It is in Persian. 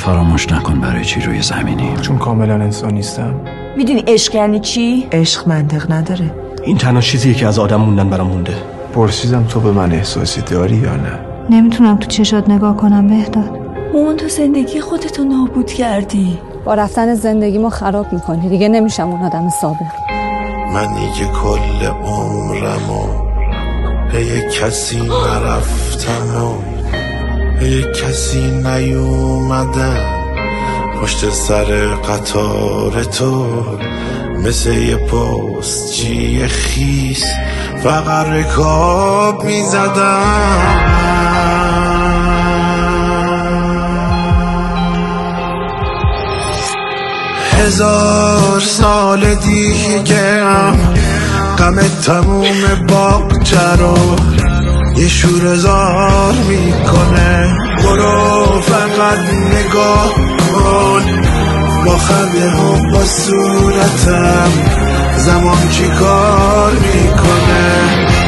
فراموش نکن برای چی روی زمینی. چون کاملا انسان نیستم. میدونی عشق یعنی چی؟ عشق منطق نداره. این تنها چیزیه که از آدم موندن برام مونده. پرسیدم تو به من احساسی داری یا نه؟ نمیتونم تو چشات نگاه کنم بهداد. مامان تو زندگی خودتو نابود کردی. با رفتن زندگیمو خراب میکنی. دیگه نمیشم اون آدم سابق. منی که کل عمرمو پی کسی نرفتم و پی کسی نیومدم، پشت سر قطار تو مثل یه پستچی خیس فقط رکاب میزدم. هزار سال دیگه غم تموم باغچه رو یه شوره‌زار میکنه. برو فقط نگاه کن با خنده هم با صورتم زمان چی کار میکنه.